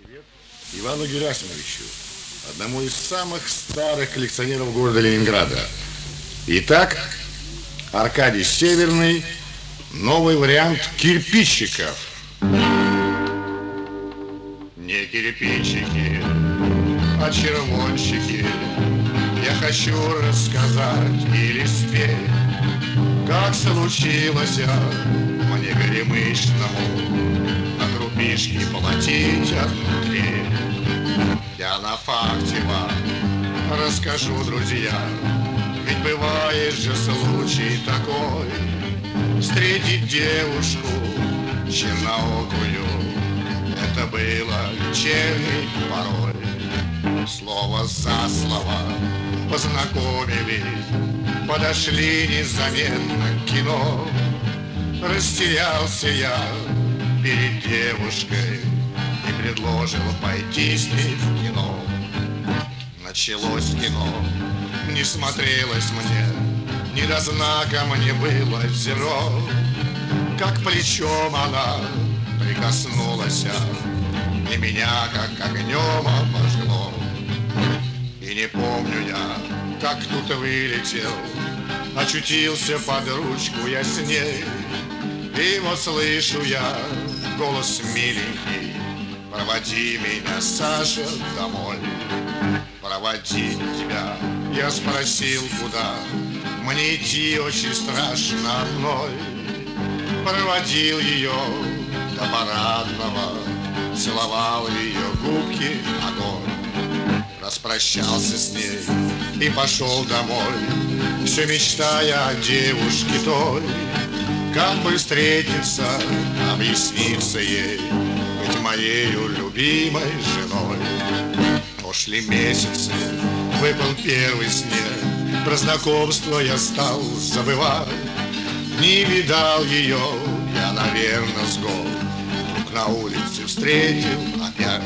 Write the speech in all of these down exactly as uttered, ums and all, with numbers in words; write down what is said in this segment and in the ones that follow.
Ивану Герасимовичу, одному из самых старых коллекционеров города Ленинграда. Итак, Аркадий Северный, новый вариант кирпичиков. Не кирпичики, а червонщики. Я хочу рассказать или спеть, как случилось мне горемычному на крупишки платить внутри. Я на факте вам расскажу, друзья, ведь бывает же случай такой: встретить девушку черноокую, это было вечерней порой. Слово за слово познакомились, подошли незаметно к кино. Растерялся я перед девушкой и предложил пойти с ней в кино. Началось кино, не смотрелось мне, не до знака мне было зеро. Как плечом она прикоснулась, и меня как огнем обожгло. И не помню я, как тут вылетел, очутился под ручку я с ней. И вот слышу я голос миленький: проводи меня, Саша, домой. Проводить тебя, я спросил, куда? Мне идти очень страшно одной. Проводил ее до парадного, целовал ее губки огонь. Распрощался с ней и пошел домой, все мечтая о девушке той. Как бы встретиться, объясниться ей, быть моею любимой женой. Прошли месяцы, выпал первый снег, про знакомство я стал забывать. Не видал ее я, наверное, с год, вдруг на улице встретил опять.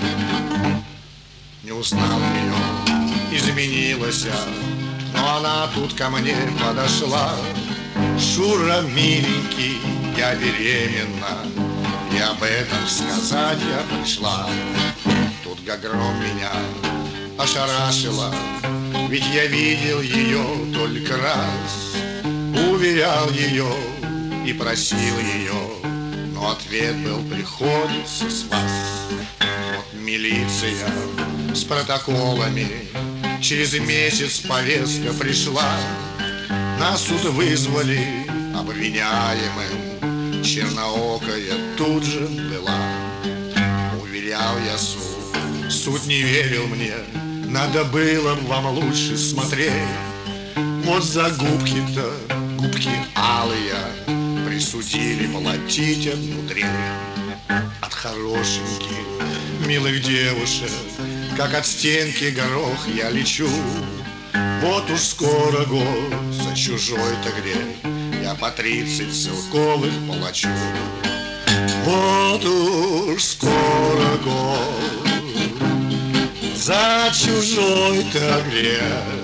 Не узнал ее, изменилась я, но она тут ко мне подошла. Шура, миленький, я беременна, и об этом сказать я пришла. Тут Гагром меня ошарашила, ведь я видел ее только раз. Уверял ее и просил ее, но ответ был: приходится с вас. Вот милиция с протоколами, через месяц повестка пришла. Нас тут вызвали обвиняемым, черноокая тут же была. Уверял я суд, суд не верил мне, надо было вам лучше смотреть. Вот за губки-то, губки алые, присудили платить внутри. От хорошеньких, милых девушек, как от стенки горох я лечу. Вот уж скоро год, за чужой-то грех я по тридцать целковых плачу. Вот уж скоро год, за чужой-то грех